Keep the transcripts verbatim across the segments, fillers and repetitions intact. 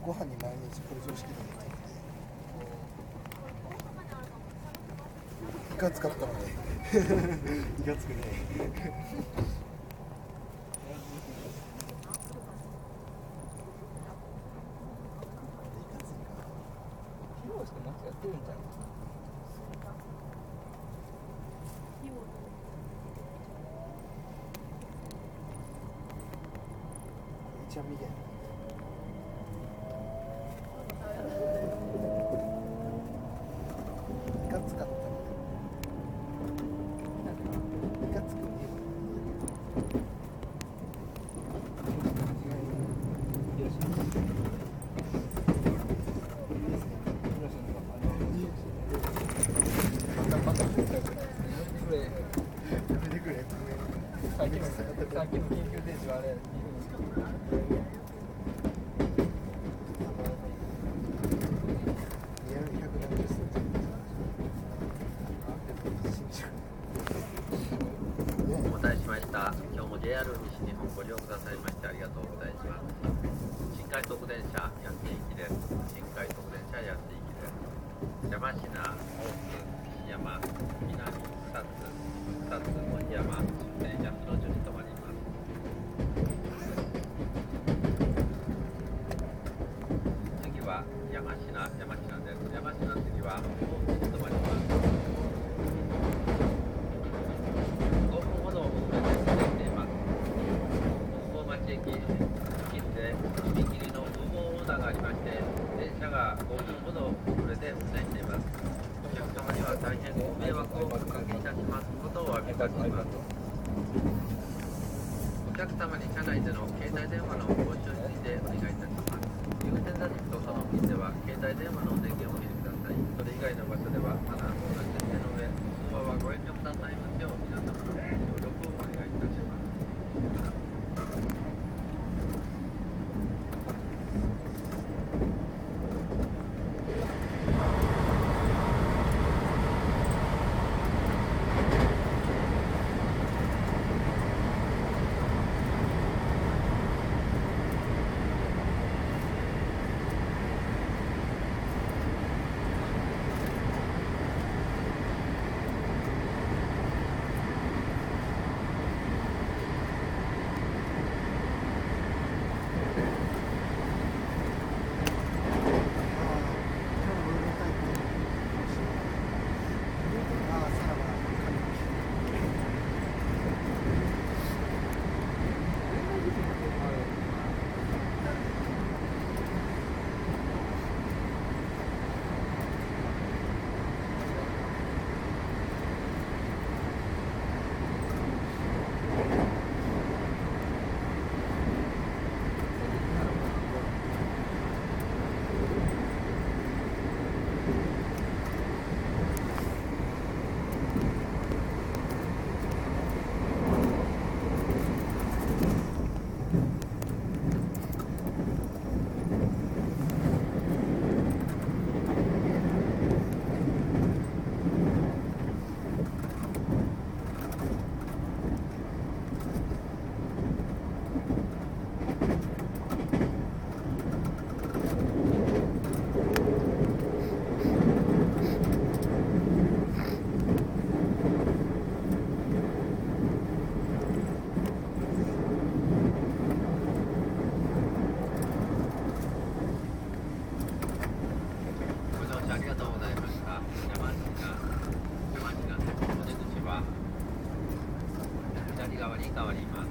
ご飯に毎日これ常識だね。いかつかったのね。いかつくね。一応見て。いかつかった。いかつくね。さっきのさっきの緊急停止はあれ。 お待たせしました。今日も ジェイアール 西日本ご利用くださいましてありがとうございます。新快速電車安定行きです。新快速電車安定行きです。山科、大津、岸山、南、草津、草津、森山、電車その順に停まります。次は山科、山科です。山科の次は大津に停まります。駅付近で踏切の無謀横断がありまして電車がごふんほど遅れて運転しています。お客様には大変ご迷惑をおかけいたしますことをお詫びいたします。お客様に車内での携帯電話のご使用についてお願いいたします。優先座席とその付近では携帯電話の電源をお入れください。それ以外の場所ではマナーの設定の上通話はご遠慮くださいますよう皆様のご協力をお願いいたします。側に変わります。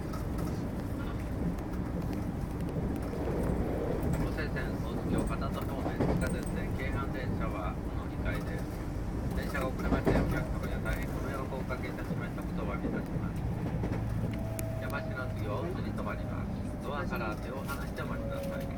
五西線大津京片戸方面地下鉄線京阪電車はこのにかいです。電車が遅れましてお客様には大変ご迷惑をおかけいたしましたことをお詫びいたします。山科次は大津に停まります。ドアから手を離してお待ちください。